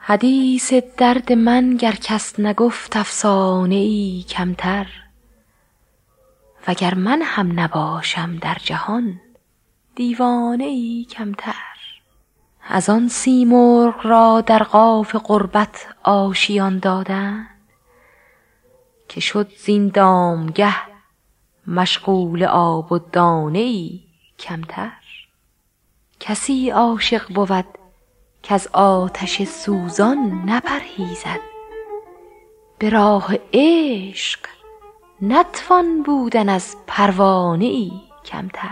حدیث درد من گر کس نگفت افسانه ای کمتر، وگر من هم نباشم در جهان دیوانه ای کمتر. از آن سیمرغ را در قاف غربت آشیان دادند، که شد زین دامگه مشغول آب و دانه ای کمتر. کسی عاشق بود کز آتش سوزان نپرهیزد، به راه عشق نتوان بودن از پروانه ای کمتر.